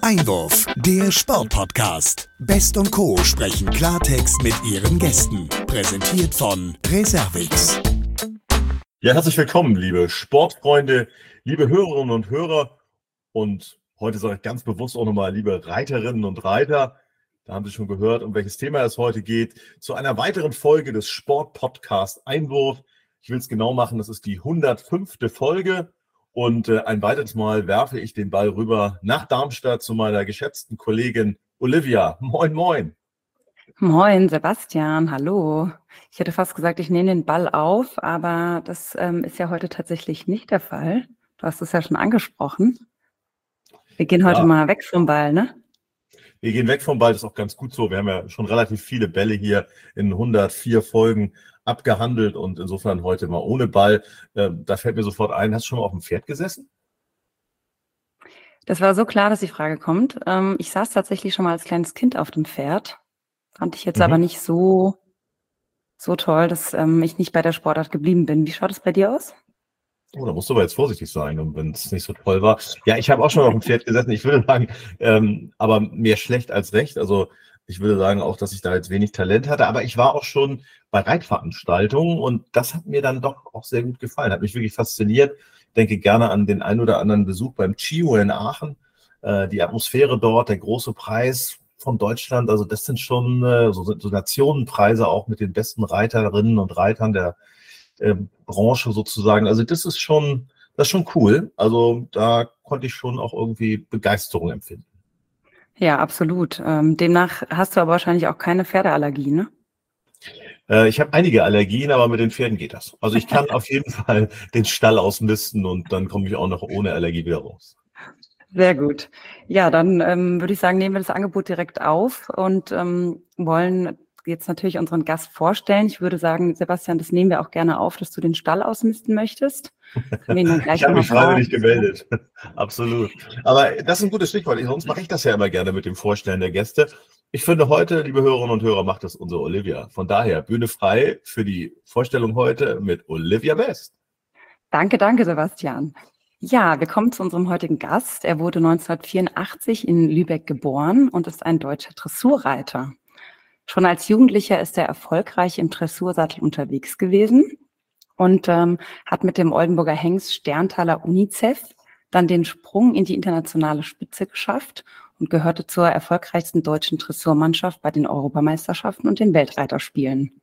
Einwurf, der Sportpodcast. Best und Co. sprechen Klartext mit ihren Gästen. Präsentiert von Reservix. Ja, herzlich willkommen, liebe Sportfreunde, liebe Hörerinnen und Hörer. Und heute sage ich ganz bewusst auch nochmal, liebe Reiterinnen und Reiter. Da haben Sie schon gehört, um welches Thema es heute geht. Zu einer weiteren Folge des Sportpodcast Einwurf. Ich will es genau machen, das ist die 105. Folge. Und ein weiteres Mal werfe ich den Ball rüber nach Darmstadt zu meiner geschätzten Kollegin Olivia. Moin, moin. Moin, Sebastian, hallo. Ich hätte fast gesagt, ich nehme den Ball auf, aber das ist ja heute tatsächlich nicht der Fall. Du hast es ja schon angesprochen. Wir gehen heute mal weg vom Ball, ne? Wir gehen weg vom Ball, das ist auch ganz gut so. Wir haben ja schon relativ viele Bälle hier in 104 Folgen abgehandelt und insofern heute mal ohne Ball. Da fällt mir sofort ein, hast du schon mal auf dem Pferd gesessen? Das war so klar, dass die Frage kommt. Ich saß tatsächlich schon mal als kleines Kind auf dem Pferd. Fand ich jetzt aber nicht so toll, dass ich nicht bei der Sportart geblieben bin. Wie schaut es bei dir aus? Oh, da musst du aber jetzt vorsichtig sein, wenn es nicht so toll war. Ja, ich habe auch schon auf dem Pferd gesessen. Ich würde sagen, aber mehr schlecht als recht. Also ich würde sagen auch, dass ich da jetzt wenig Talent hatte. Aber ich war auch schon bei Reitveranstaltungen und das hat mir dann doch auch sehr gut gefallen. Hat mich wirklich fasziniert. Ich denke gerne an den ein oder anderen Besuch beim CIO in Aachen. Die Atmosphäre dort, der große Preis von Deutschland. Also das sind schon so Nationenpreise auch mit den besten Reiterinnen und Reitern der Branche sozusagen. Also das ist schon cool. Also da konnte ich schon auch irgendwie Begeisterung empfinden. Ja, absolut. Demnach hast du aber wahrscheinlich auch keine Pferdeallergie, ne? Ich habe einige Allergien, aber mit den Pferden geht das. Also ich kann auf jeden Fall den Stall ausmisten und dann komme ich auch noch ohne Allergie wieder raus. Sehr gut. Ja, dann würde ich sagen, nehmen wir das Angebot direkt auf und wollen jetzt natürlich unseren Gast vorstellen. Ich würde sagen, Sebastian, das nehmen wir auch gerne auf, dass du den Stall ausmisten möchtest. Ich habe mich freiwillig gemeldet. Absolut. Aber das ist ein gutes Stichwort. Sonst mache ich das ja immer gerne mit dem Vorstellen der Gäste. Ich finde heute, liebe Hörerinnen und Hörer, macht das unsere Olivia. Von daher, Bühne frei für die Vorstellung heute mit Olivia Best. Danke, Sebastian. Ja, wir kommen zu unserem heutigen Gast. Er wurde 1984 in Lübeck geboren und ist ein deutscher Dressurreiter. Schon als Jugendlicher ist er erfolgreich im Dressursattel unterwegs gewesen und hat mit dem Oldenburger Hengst Sterntaler UNICEF dann den Sprung in die internationale Spitze geschafft und gehörte zur erfolgreichsten deutschen Dressurmannschaft bei den Europameisterschaften und den Weltreiterspielen.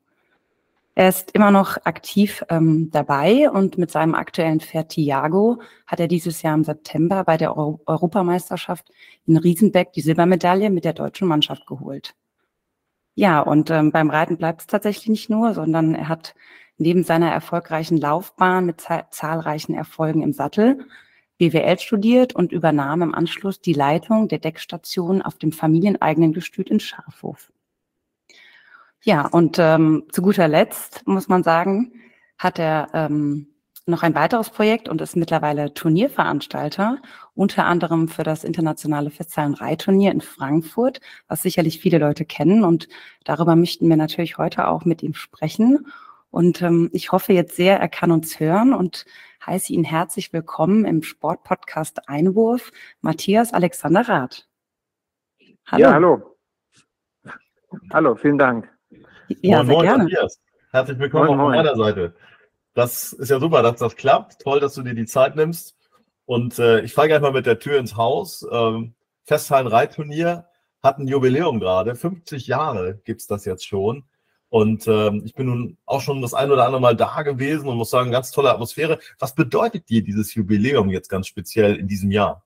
Er ist immer noch aktiv dabei und mit seinem aktuellen Pferd Thiago hat er dieses Jahr im September bei der Europameisterschaft in Riesenbeck die Silbermedaille mit der deutschen Mannschaft geholt. Ja, und beim Reiten bleibt es tatsächlich nicht nur, sondern er hat neben seiner erfolgreichen Laufbahn mit zahlreichen Erfolgen im Sattel BWL studiert und übernahm im Anschluss die Leitung der Deckstation auf dem familieneigenen Gestüt in Schafhof. Ja, und zu guter Letzt, muss man sagen, hat er noch ein weiteres Projekt und ist mittlerweile Turnierveranstalter, unter anderem für das internationale Festhallen-Reitturnier in Frankfurt, was sicherlich viele Leute kennen. Und darüber möchten wir natürlich heute auch mit ihm sprechen. Und ich hoffe jetzt sehr, er kann uns hören und heiße ihn herzlich willkommen im Sportpodcast Einwurf, Matthias Alexander Rath. Hallo. Ja, hallo. Hallo, vielen Dank. Ja, sehr gerne. Matthias. Herzlich willkommen auch von meiner Seite. Das ist ja super, dass das klappt. Toll, dass du dir die Zeit nimmst. Und ich falle gleich mal mit der Tür ins Haus. Festhallen-Reitturnier hat ein Jubiläum gerade. 50 Jahre gibt es das jetzt schon. Und ich bin nun auch schon das ein oder andere Mal da gewesen und muss sagen, ganz tolle Atmosphäre. Was bedeutet dir dieses Jubiläum jetzt ganz speziell in diesem Jahr?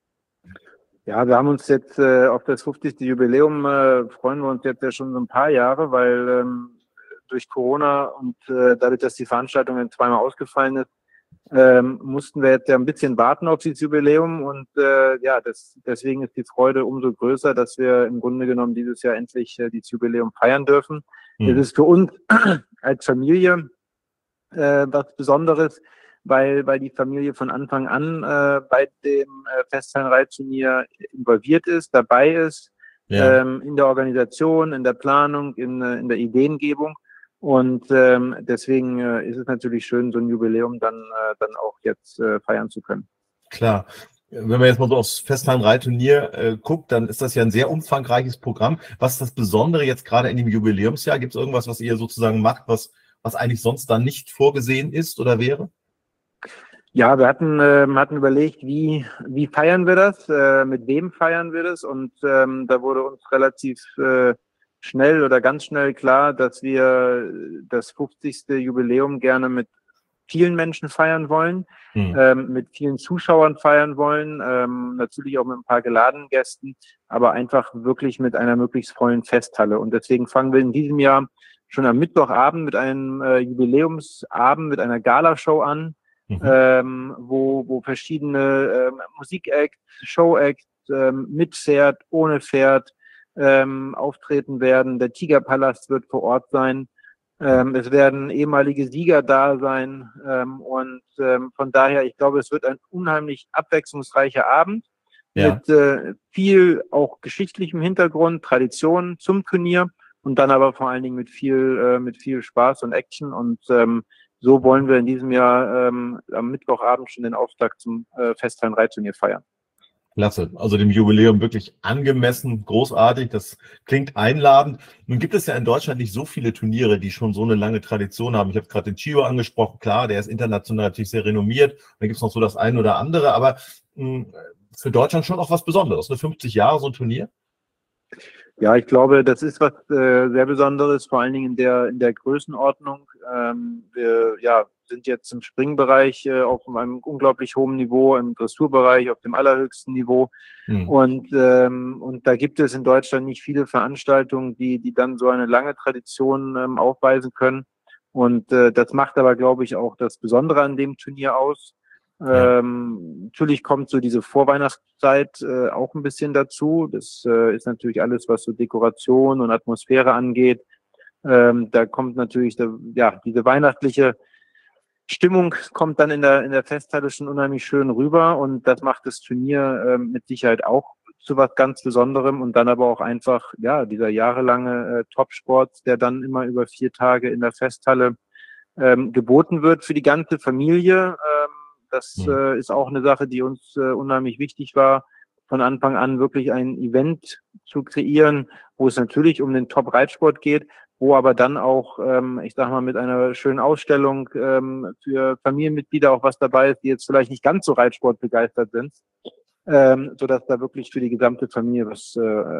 Ja, wir haben uns jetzt auf das 50. Jubiläum freuen wir uns jetzt ja schon so ein paar Jahre, weil durch Corona und dadurch, dass die Veranstaltung dann zweimal ausgefallen ist, mussten wir jetzt ja ein bisschen warten auf dieses Jubiläum und deswegen ist die Freude umso größer, dass wir im Grunde genommen dieses Jahr endlich dieses Jubiläum feiern dürfen. Es ist für uns als Familie was Besonderes, weil die Familie von Anfang an bei dem Festhallen-Reitturnier involviert ist, dabei ist, in der Organisation, in der Planung, in der Ideengebung. Und deswegen ist es natürlich schön, so ein Jubiläum dann auch jetzt feiern zu können. Klar. Wenn man jetzt mal so aufs Festhallen-Reitturnier guckt, dann ist das ja ein sehr umfangreiches Programm. Was ist das Besondere jetzt gerade in dem Jubiläumsjahr? Gibt es irgendwas, was ihr sozusagen macht, was eigentlich sonst dann nicht vorgesehen ist oder wäre? Ja, wir hatten überlegt, wie feiern wir das, mit wem feiern wir das, und da wurde uns relativ schnell oder ganz schnell klar, dass wir das 50. Jubiläum gerne mit vielen Menschen feiern wollen, mit vielen Zuschauern feiern wollen, natürlich auch mit ein paar geladenen Gästen, aber einfach wirklich mit einer möglichst vollen Festhalle. Und deswegen fangen wir in diesem Jahr schon am Mittwochabend mit einem Jubiläumsabend, mit einer Galashow an, wo verschiedene Musikacts, Showacts mit Pferd, ohne Pferd auftreten werden. Der Tigerpalast wird vor Ort sein. Es werden ehemalige Sieger da sein. Und von daher, ich glaube, es wird ein unheimlich abwechslungsreicher Abend mit viel auch geschichtlichem Hintergrund, Tradition zum Turnier und dann aber vor allen Dingen mit viel Spaß und Action. Und so wollen wir in diesem Jahr am Mittwochabend schon den Auftakt zum Festhallen-Reitturnier feiern. Klasse, also dem Jubiläum wirklich angemessen, großartig, das klingt einladend. Nun gibt es ja in Deutschland nicht so viele Turniere, die schon so eine lange Tradition haben. Ich habe gerade den Chio angesprochen, klar, der ist international natürlich sehr renommiert. Da gibt es noch so das eine oder andere, aber für Deutschland schon auch was Besonderes, 50 Jahre so ein Turnier? Ja, ich glaube, das ist was sehr Besonderes, vor allen Dingen in der Größenordnung. Wir sind jetzt im Springbereich auf einem unglaublich hohen Niveau, im Dressurbereich auf dem allerhöchsten Niveau. Und da gibt es in Deutschland nicht viele Veranstaltungen, die dann so eine lange Tradition aufweisen können. Und das macht aber, glaube ich, auch das Besondere an dem Turnier aus. Natürlich kommt so diese Vorweihnachtszeit auch ein bisschen dazu. Das ist natürlich alles, was so Dekoration und Atmosphäre angeht. Da kommt natürlich diese weihnachtliche Stimmung kommt dann in der Festhalle schon unheimlich schön rüber, und das macht das Turnier mit Sicherheit auch zu was ganz Besonderem, und dann aber auch einfach dieser jahrelange Topsport, der dann immer über 4 Tage in der Festhalle geboten wird für die ganze Familie. Das ist auch eine Sache, die uns unheimlich wichtig war, von Anfang an wirklich ein Event zu kreieren, wo es natürlich um den Top-Reitsport geht, wo aber dann auch, ich sag mal, mit einer schönen Ausstellung für Familienmitglieder auch was dabei ist, die jetzt vielleicht nicht ganz so Reitsport begeistert sind, sodass da wirklich für die gesamte Familie was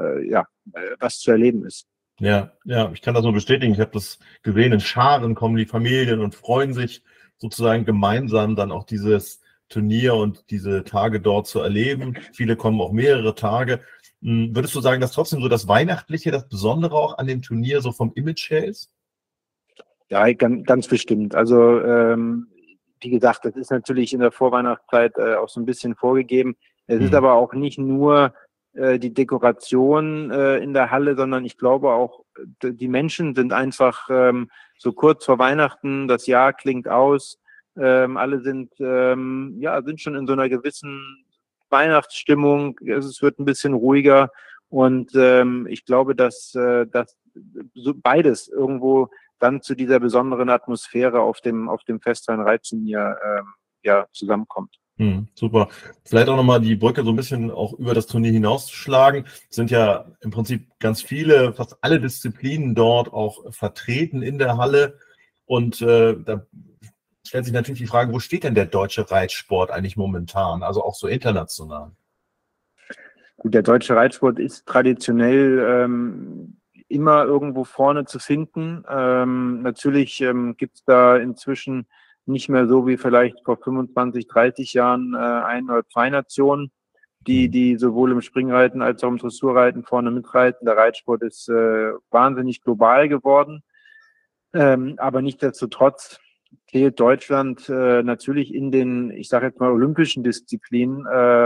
zu erleben ist. Ja, ich kann das nur bestätigen. Ich habe das gesehen, in Scharen kommen die Familien und freuen sich sozusagen gemeinsam dann auch dieses Turnier und diese Tage dort zu erleben. Viele kommen auch mehrere Tage. Würdest du sagen, dass trotzdem so das Weihnachtliche, das Besondere auch an dem Turnier so vom Image her ist? Ja, ganz bestimmt. Also wie gesagt, das ist natürlich in der Vorweihnachtszeit auch so ein bisschen vorgegeben. Es ist aber auch nicht nur die Dekoration in der Halle, sondern ich glaube auch, die Menschen sind einfach so kurz vor Weihnachten, das Jahr klingt aus, alle sind schon in so einer gewissen Weihnachtsstimmung, es wird ein bisschen ruhiger, und ich glaube, dass so beides irgendwo dann zu dieser besonderen Atmosphäre auf dem Festhallen-Reitturnier zusammenkommt. Super. Vielleicht auch nochmal die Brücke so ein bisschen auch über das Turnier hinauszuschlagen. Es sind ja im Prinzip ganz viele, fast alle Disziplinen dort auch vertreten in der Halle. Und da stellt sich natürlich die Frage, wo steht denn der deutsche Reitsport eigentlich momentan? Also auch so international. Gut, der deutsche Reitsport ist traditionell immer irgendwo vorne zu finden. Natürlich gibt es da inzwischen nicht mehr so wie vielleicht vor 25, 30 Jahren 1 oder 2 Nationen, die sowohl im Springreiten als auch im Dressurreiten vorne mitreiten. Der Reitsport ist wahnsinnig global geworden. Aber nichtsdestotrotz zählt Deutschland natürlich in den, ich sage jetzt mal, olympischen Disziplinen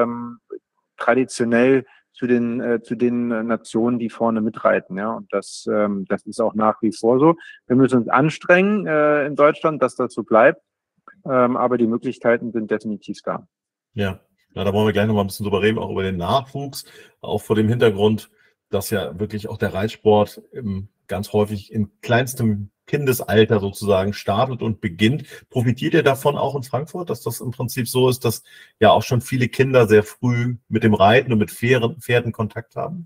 traditionell zu den Nationen, die vorne mitreiten. Ja, und das ist auch nach wie vor so. Wir müssen uns anstrengen in Deutschland, dass das so bleibt. Aber die Möglichkeiten sind definitiv da. Ja, da wollen wir gleich noch mal ein bisschen drüber reden, auch über den Nachwuchs, auch vor dem Hintergrund, dass ja wirklich auch der Reitsport ganz häufig in kleinstem Kindesalter sozusagen startet und beginnt. Profitiert ihr davon auch in Frankfurt, dass das im Prinzip so ist, dass ja auch schon viele Kinder sehr früh mit dem Reiten und mit Pferden Kontakt haben?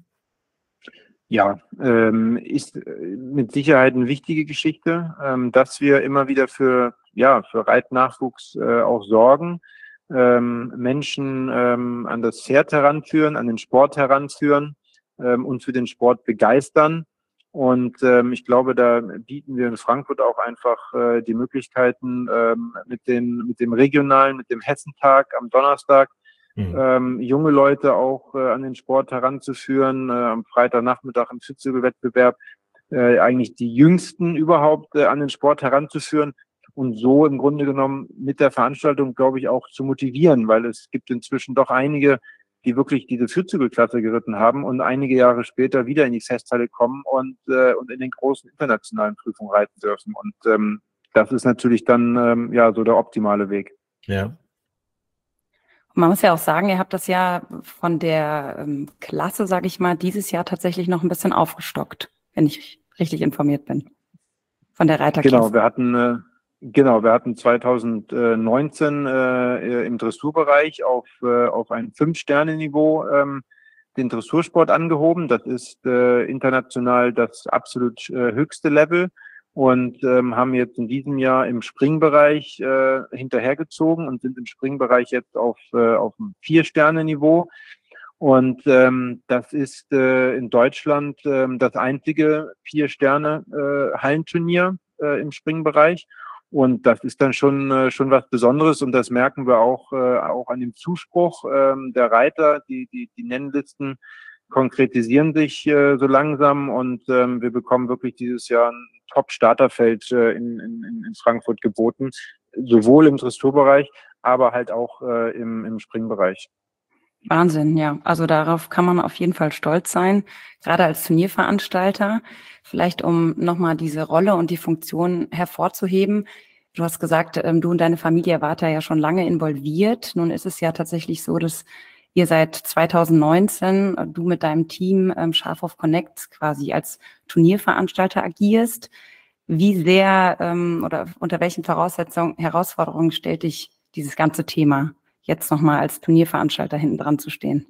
Ja, ist mit Sicherheit eine wichtige Geschichte, dass wir immer wieder für Reitnachwuchs auch sorgen, Menschen an das Pferd heranführen, an den Sport heranführen, und für den Sport begeistern. Und ich glaube, da bieten wir in Frankfurt auch einfach die Möglichkeiten, mit dem Regionalen, mit dem Hessentag am Donnerstag, junge Leute auch an den Sport heranzuführen, am Freitagnachmittag im Schützenwettbewerb eigentlich die Jüngsten überhaupt an den Sport heranzuführen und so im Grunde genommen mit der Veranstaltung, glaube ich, auch zu motivieren, weil es gibt inzwischen doch einige, die wirklich diese Vierzügelklasse geritten haben und einige Jahre später wieder in die Festhalle kommen und in den großen internationalen Prüfungen reiten dürfen. Und das ist natürlich dann so der optimale Weg. Ja. Man muss ja auch sagen, ihr habt das ja von der Klasse, sage ich mal, dieses Jahr tatsächlich noch ein bisschen aufgestockt, wenn ich richtig informiert bin. Von der Reiterklasse. Genau, wir hatten 2019 im Dressurbereich auf ein 5-Sterne-Niveau den Dressursport angehoben. Das ist international das absolut höchste Level. Und haben jetzt in diesem Jahr im Springbereich hinterhergezogen und sind im Springbereich jetzt auf einem 4-Sterne-Niveau. Und das ist in Deutschland das einzige 4-Sterne-Hallenturnier im Springbereich. Und das ist dann schon was Besonderes. Und das merken wir auch an dem Zuspruch der Reiter. Die Nennlisten konkretisieren sich so langsam. Und wir bekommen wirklich dieses Jahr ein Top-Starterfeld in Frankfurt geboten, sowohl im Dressurbereich, aber halt auch im Springbereich. Wahnsinn, ja. Also darauf kann man auf jeden Fall stolz sein, gerade als Turnierveranstalter. Vielleicht um nochmal diese Rolle und die Funktion hervorzuheben. Du hast gesagt, du und deine Familie wart da ja schon lange involviert. Nun ist es ja tatsächlich so, dass ihr seit 2019, du mit deinem Team Schafhof Connect quasi als Turnierveranstalter agierst. Wie sehr oder unter welchen Herausforderungen stellt dich dieses ganze Thema, jetzt nochmal als Turnierveranstalter hinten dran zu stehen?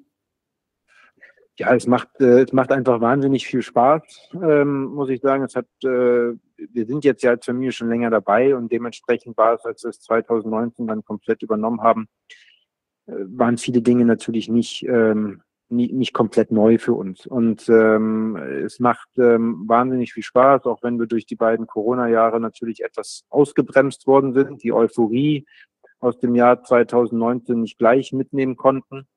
Ja, es macht einfach wahnsinnig viel Spaß, muss ich sagen. Wir sind jetzt ja als Familie schon länger dabei und dementsprechend war es, als wir es 2019 dann komplett übernommen haben, waren viele Dinge natürlich nicht komplett neu für uns. Und es macht wahnsinnig viel Spaß, auch wenn wir durch die beiden Corona-Jahre natürlich etwas ausgebremst worden sind, die Euphorie aus dem Jahr 2019 nicht gleich mitnehmen konnten.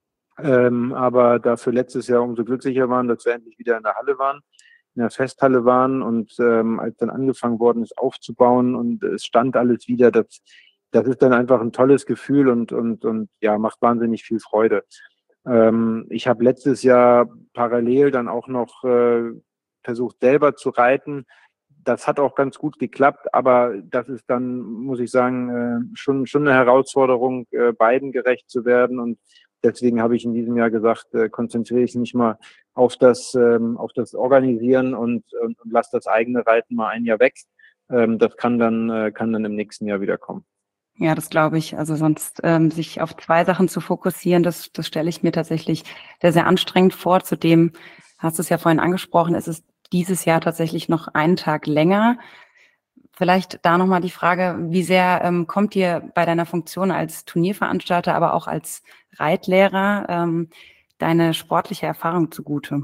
Aber dafür letztes Jahr umso glücklicher waren, dass wir endlich wieder in der Halle waren, in der Festhalle waren und als dann angefangen worden ist aufzubauen und es stand alles wieder, das ist dann einfach ein tolles Gefühl und ja, macht wahnsinnig viel Freude. Ich habe letztes Jahr parallel dann auch noch versucht, selber zu reiten. Das hat auch ganz gut geklappt, aber das ist dann, muss ich sagen, schon eine Herausforderung, beiden gerecht zu werden. Und deswegen habe ich in diesem Jahr gesagt, konzentriere ich mich mal auf das Organisieren und lasse das eigene Reiten mal ein Jahr weg. Das kann dann im nächsten Jahr wieder kommen. Ja, das glaube ich. Also sonst sich auf 2 Sachen zu fokussieren, das stelle ich mir tatsächlich sehr, sehr anstrengend vor. Zudem hast du es ja vorhin angesprochen, es ist dieses Jahr tatsächlich noch einen Tag länger. Vielleicht da nochmal die Frage, wie sehr kommt dir bei deiner Funktion als Turnierveranstalter, aber auch als Reitlehrer deine sportliche Erfahrung zugute?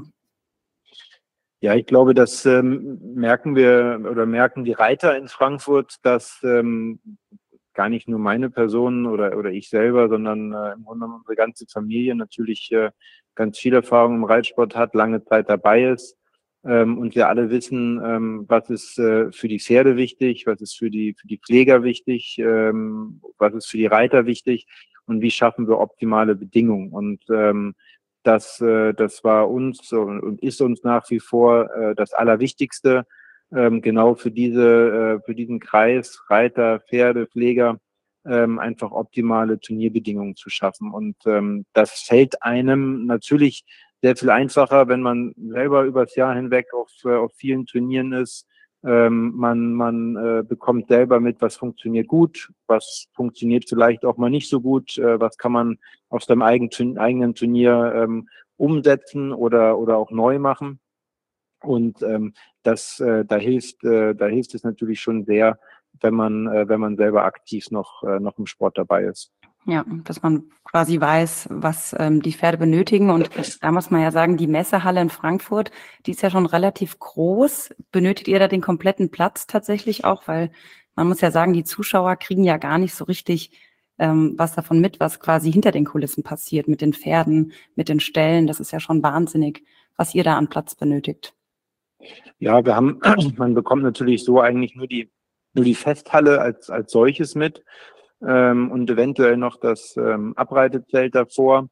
Ja, ich glaube, das merken die Reiter in Frankfurt, dass gar nicht nur meine Person oder ich selber, sondern im Grunde genommen unsere ganze Familie natürlich ganz viel Erfahrung im Reitsport hat, lange Zeit dabei ist. Und wir alle wissen, was ist für die Pferde wichtig, was ist für die Pfleger wichtig, was ist für die Reiter wichtig und wie schaffen wir optimale Bedingungen. Und das war uns und ist uns nach wie vor das Allerwichtigste, genau für diesen Kreis Reiter, Pferde, Pfleger einfach optimale Turnierbedingungen zu schaffen. Und das fällt einem natürlich sehr viel einfacher, wenn man selber übers Jahr hinweg auf vielen Turnieren ist, Man bekommt selber mit, was funktioniert gut, was funktioniert vielleicht auch mal nicht so gut, was kann man auf seinem eigenen Turnier umsetzen oder auch neu machen. Und da hilft es natürlich schon sehr, wenn man selber aktiv noch im Sport dabei ist. Ja, dass man quasi weiß, was die Pferde benötigen. Und da muss man ja sagen, die Messehalle in Frankfurt, die ist ja schon relativ groß. Benötigt ihr da den kompletten Platz tatsächlich auch? Weil man muss ja sagen, die Zuschauer kriegen ja gar nicht so richtig was davon mit, was quasi hinter den Kulissen passiert, mit den Pferden, mit den Ställen. Das ist ja schon wahnsinnig, was ihr da an Platz benötigt. Ja, man bekommt natürlich so eigentlich nur die Festhalle als solches mit. Und eventuell noch das Abreitezelt davor,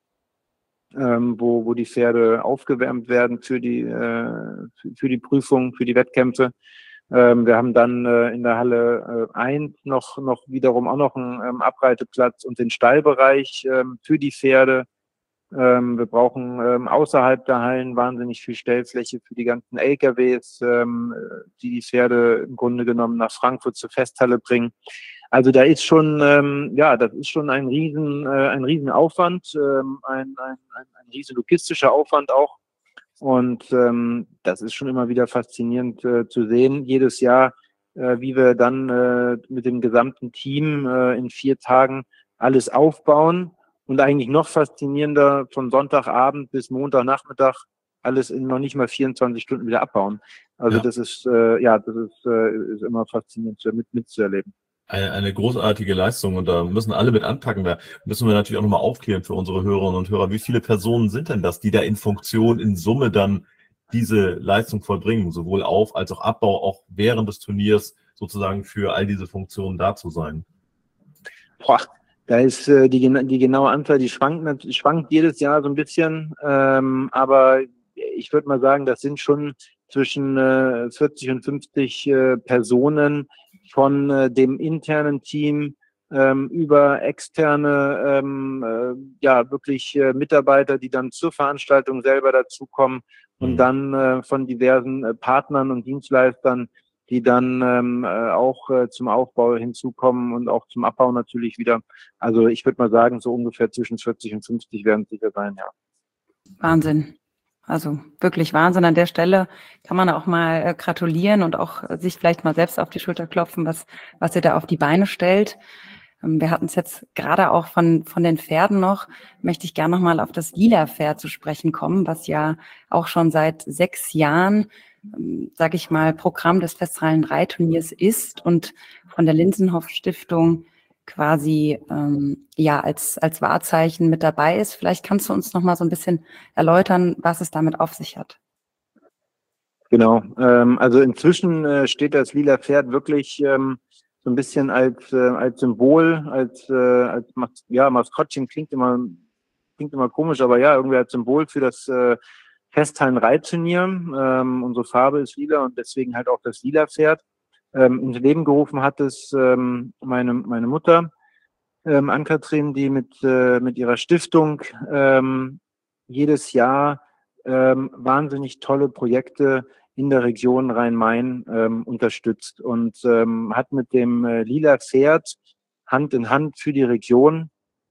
wo die Pferde aufgewärmt werden für die Prüfung, für die Wettkämpfe. Wir haben dann in der Halle 1 noch wiederum auch noch einen Abreiteplatz und den Stallbereich für die Pferde. Wir brauchen außerhalb der Hallen wahnsinnig viel Stellfläche für die ganzen LKWs, die Pferde im Grunde genommen nach Frankfurt zur Festhalle bringen. Also da ist schon, das ist schon ein riesen Aufwand, ein riesen logistischer Aufwand auch. Und das ist schon immer wieder faszinierend zu sehen, jedes Jahr, wie wir dann mit dem gesamten Team in 4 Tagen alles aufbauen und eigentlich noch faszinierender von Sonntagabend bis Montagnachmittag alles in noch nicht mal 24 Stunden wieder abbauen. Also das ist immer faszinierend mitzuerleben. Eine großartige Leistung und da müssen alle mit anpacken. Da müssen wir natürlich auch nochmal aufklären für unsere Hörerinnen und Hörer. Wie viele Personen sind denn das, die da in Funktion, in Summe dann diese Leistung vollbringen? Sowohl Auf- als auch Abbau, auch während des Turniers sozusagen für all diese Funktionen da zu sein? Da ist die genaue Anzahl, die schwankt jedes Jahr so ein bisschen. Aber ich würde mal sagen, das sind schon zwischen 40 und 50 Personen, von dem internen Team über externe wirklich Mitarbeiter, die dann zur Veranstaltung selber dazukommen und dann von diversen Partnern und Dienstleistern, die dann auch zum Aufbau hinzukommen und auch zum Abbau natürlich wieder. Also ich würde mal sagen, so ungefähr zwischen 40 und 50 werden es sicher sein, ja. Wahnsinn. Also wirklich Wahnsinn. An der Stelle kann man auch mal gratulieren und auch sich vielleicht mal selbst auf die Schulter klopfen, was ihr da auf die Beine stellt. Wir hatten es jetzt gerade auch von den Pferden noch, möchte ich gerne noch mal auf das Lila-Pferd zu sprechen kommen, was ja auch schon seit 6 Jahren, sage ich mal, Programm des Festhallen Reitturniers ist und von der Linsenhoff Stiftung quasi als Wahrzeichen mit dabei ist. Vielleicht kannst du uns noch mal so ein bisschen erläutern, was es damit auf sich hat. Genau, also inzwischen steht das lila Pferd wirklich so ein bisschen als Symbol, als Maskottchen klingt immer komisch, aber ja, irgendwie als Symbol für das Festhallen-Reitturnier. Unsere Farbe ist lila und deswegen halt auch das lila Pferd. Ins Leben gerufen hat es meine Mutter, Ann-Kathrin, die mit ihrer Stiftung jedes Jahr wahnsinnig tolle Projekte in der Region Rhein-Main unterstützt und hat mit dem lila Pferd Hand in Hand für die Region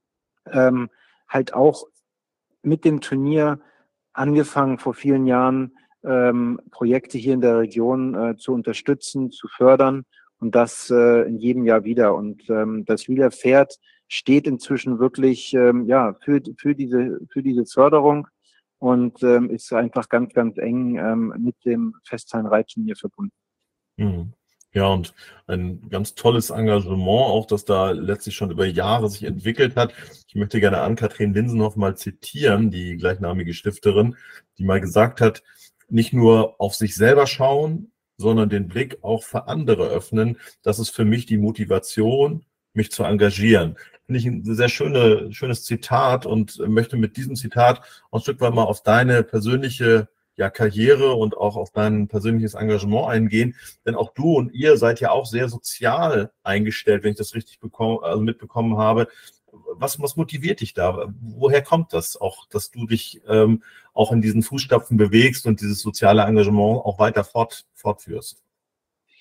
halt auch mit dem Turnier angefangen vor vielen Jahren Projekte hier in der Region zu unterstützen, zu fördern und das in jedem Jahr wieder. Und das lila Pferd steht inzwischen wirklich für diese Förderung und ist einfach ganz, ganz eng mit dem Festhallen-Reitturnier verbunden. Mhm. Ja, und ein ganz tolles Engagement auch, das da letztlich schon über Jahre sich entwickelt hat. Ich möchte gerne Ann-Kathrin Linsenhoff mal zitieren, die gleichnamige Stifterin, die mal gesagt hat, nicht nur auf sich selber schauen, sondern den Blick auch für andere öffnen. Das ist für mich die Motivation, mich zu engagieren. Finde ich ein sehr schönes Zitat und möchte mit diesem Zitat ein Stück weit mal auf deine persönliche Karriere und auch auf dein persönliches Engagement eingehen. Denn auch du und ihr seid ja auch sehr sozial eingestellt, wenn ich das richtig mitbekommen habe. Was motiviert dich da? Woher kommt das auch, dass du dich auch in diesen Fußstapfen bewegst und dieses soziale Engagement auch weiter fortführst?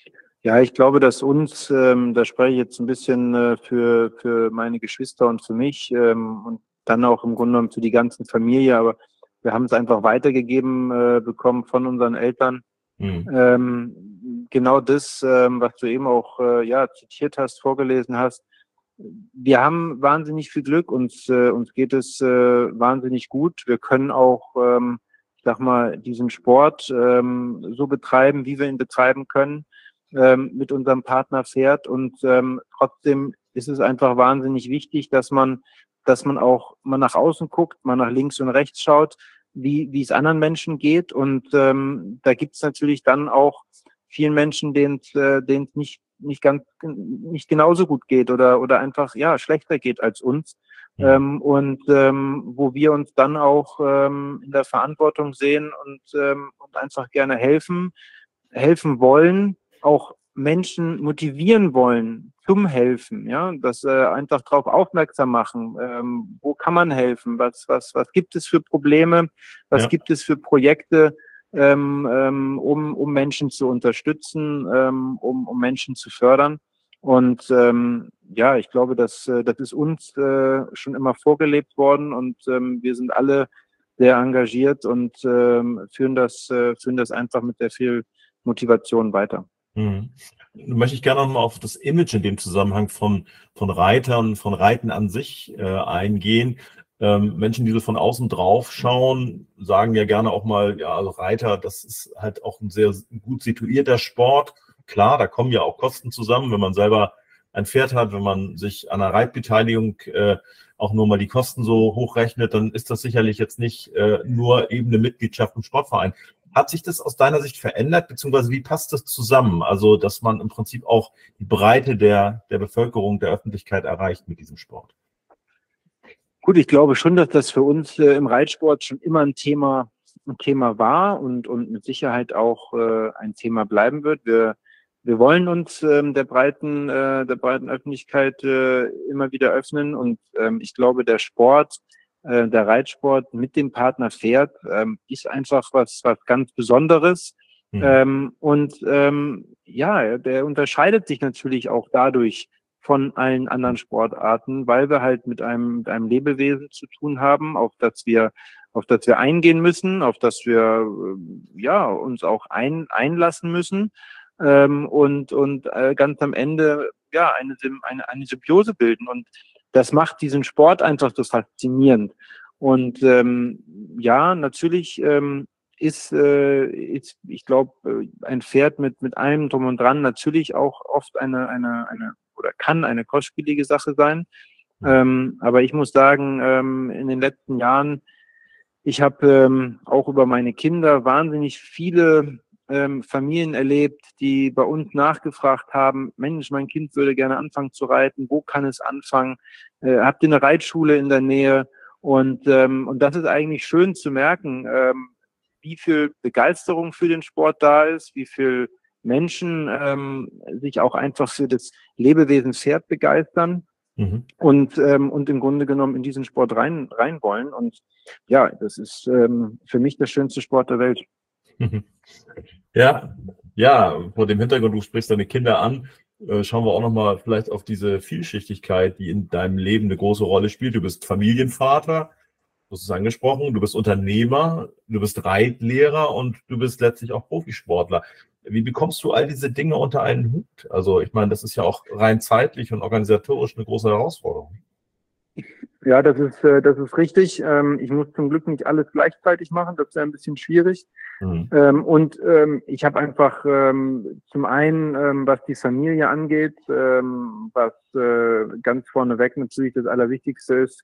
Ja, ich glaube, dass uns, da spreche ich jetzt ein bisschen für meine Geschwister und für mich und dann auch im Grunde genommen für die ganze Familie, aber wir haben es einfach weitergegeben bekommen von unseren Eltern. Genau das, was du eben auch zitiert hast, vorgelesen hast. Wir haben wahnsinnig viel Glück, uns geht es wahnsinnig gut. Wir können auch, ich sag mal, diesen Sport so betreiben, wie wir ihn betreiben können, mit unserem Partner Pferd. Und trotzdem ist es einfach wahnsinnig wichtig, dass man auch mal nach außen guckt, mal nach links und rechts schaut, wie es anderen Menschen geht. Und da gibt es natürlich dann auch vielen Menschen, denen es nicht genauso gut geht oder einfach schlechter geht als uns. Ja. Wo wir uns dann auch in der Verantwortung sehen und einfach gerne helfen wollen, auch Menschen motivieren wollen zum Helfen, ja, dass einfach darauf aufmerksam machen, wo kann man helfen, was gibt es für Probleme, was gibt es für Projekte, um Menschen zu unterstützen, um Menschen zu fördern. Und ich glaube, das ist uns schon immer vorgelebt worden und wir sind alle sehr engagiert und führen das einfach mit sehr viel Motivation weiter. Mhm. Möchte ich gerne noch mal auf das Image in dem Zusammenhang von Reitern, von Reiten an sich eingehen. Menschen, die so von außen drauf schauen, sagen ja gerne auch mal, ja, also Reiter, das ist halt auch ein sehr gut situierter Sport. Klar, da kommen ja auch Kosten zusammen, wenn man selber ein Pferd hat, wenn man sich an einer Reitbeteiligung auch nur mal die Kosten so hochrechnet, dann ist das sicherlich jetzt nicht nur eben eine Mitgliedschaft im Sportverein. Hat sich das aus deiner Sicht verändert, beziehungsweise wie passt das zusammen? Also, dass man im Prinzip auch die Breite der Bevölkerung, der Öffentlichkeit erreicht mit diesem Sport. Gut, ich glaube schon, dass das für uns im Reitsport schon immer ein Thema war und mit Sicherheit auch ein Thema bleiben wird. Wir wollen uns der breiten Öffentlichkeit immer wieder öffnen und ich glaube, der Reitsport mit dem Partner Pferd ist einfach was ganz Besonderes. Der unterscheidet sich natürlich auch dadurch von allen anderen Sportarten, weil wir halt mit einem Lebewesen zu tun haben, auf das wir eingehen müssen, auf das wir uns auch einlassen müssen und ganz am Ende eine Symbiose bilden. Und das macht diesen Sport einfach so faszinierend. Und natürlich ist ich glaube, ein Pferd mit allem drum und dran natürlich auch oft kann eine kostspielige Sache sein. Aber ich muss sagen, in den letzten Jahren, ich habe auch über meine Kinder wahnsinnig viele Familien erlebt, die bei uns nachgefragt haben, Mensch, mein Kind würde gerne anfangen zu reiten, wo kann es anfangen? Habt ihr eine Reitschule in der Nähe? Und das ist eigentlich schön zu merken, wie viel Begeisterung für den Sport da ist, wie viel Menschen sich auch einfach für das Lebewesen Pferd begeistern und im Grunde genommen in diesen Sport rein wollen. Und ja, das ist für mich der schönste Sport der Welt. Ja, vor dem Hintergrund, du sprichst deine Kinder an, schauen wir auch nochmal vielleicht auf diese Vielschichtigkeit, die in deinem Leben eine große Rolle spielt. Du bist Familienvater, du hast es angesprochen, du bist Unternehmer, du bist Reitlehrer und du bist letztlich auch Profisportler. Wie bekommst du all diese Dinge unter einen Hut? Also ich meine, das ist ja auch rein zeitlich und organisatorisch eine große Herausforderung. Ja, das ist richtig. Ich muss zum Glück nicht alles gleichzeitig machen. Das ist ja ein bisschen schwierig. Ich habe einfach zum einen, was die Familie angeht, was ganz vorneweg natürlich das Allerwichtigste ist,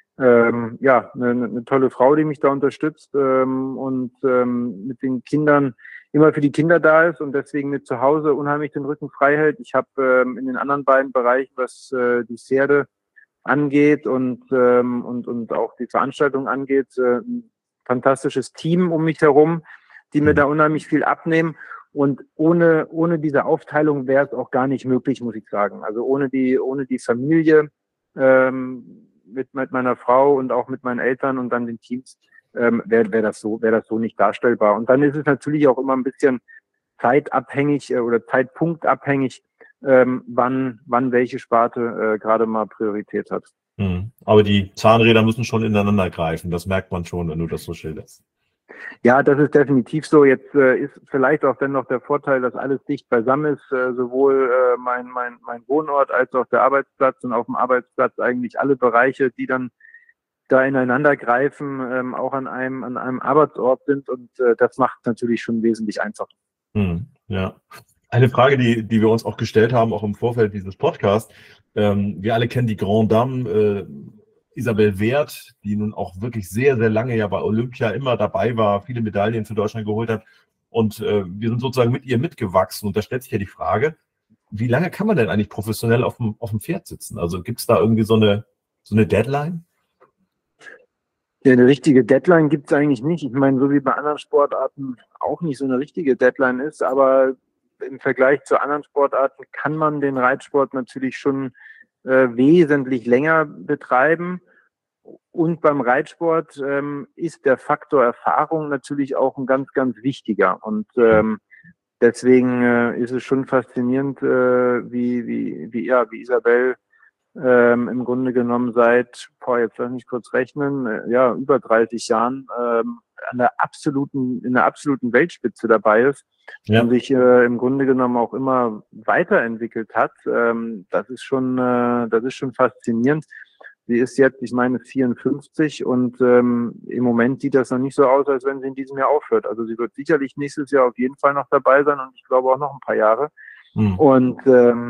eine tolle Frau, die mich da unterstützt und mit den Kindern immer für die Kinder da ist und deswegen mit zu Hause unheimlich den Rücken frei hält. Ich habe in den anderen beiden Bereichen, was die Pferde angeht und auch die Veranstaltung angeht, ein fantastisches Team um mich herum, die mir da unheimlich viel abnehmen. Und ohne diese Aufteilung wäre es auch gar nicht möglich, muss ich sagen. Also ohne die Familie mit meiner Frau und auch mit meinen Eltern und dann den Teams wäre das so nicht darstellbar. Und dann ist es natürlich auch immer ein bisschen zeitabhängig oder zeitpunktabhängig, wann welche Sparte gerade mal Priorität hat. Aber die Zahnräder müssen schon ineinander greifen. Das merkt man schon, wenn du das so schilderst. Ja, das ist definitiv so. Jetzt ist vielleicht auch dennoch der Vorteil, dass alles dicht beisammen ist, sowohl mein Wohnort als auch der Arbeitsplatz, und auf dem Arbeitsplatz eigentlich alle Bereiche, die dann da ineinander greifen, auch an einem Arbeitsort sind, und das macht natürlich schon wesentlich einfacher. Ja. Eine Frage, die wir uns auch gestellt haben, auch im Vorfeld dieses Podcasts. Wir alle kennen die Grande Dame Isabel Wert, die nun auch wirklich sehr, sehr lange ja bei Olympia immer dabei war, viele Medaillen für Deutschland geholt hat. Und wir sind sozusagen mit ihr mitgewachsen. Und da stellt sich ja die Frage, wie lange kann man denn eigentlich professionell auf dem Pferd sitzen? Also gibt es da irgendwie so eine Deadline? Ja, eine richtige Deadline gibt es eigentlich nicht. Ich meine, so wie bei anderen Sportarten auch nicht so eine richtige Deadline ist, aber im Vergleich zu anderen Sportarten kann man den Reitsport natürlich schon wesentlich länger betreiben. Und beim Reitsport ist der Faktor Erfahrung natürlich auch ein ganz, ganz wichtiger. Und deswegen ist es schon faszinierend, wie Isabel im Grunde genommen seit, jetzt lass mich kurz rechnen, über 30 Jahren in der absoluten Weltspitze dabei ist, und sich im Grunde genommen auch immer weiterentwickelt hat. Das ist schon faszinierend. Sie ist jetzt, ich meine, 54, und im Moment sieht das noch nicht so aus, als wenn sie in diesem Jahr aufhört. Also sie wird sicherlich nächstes Jahr auf jeden Fall noch dabei sein, und ich glaube auch noch ein paar Jahre. Und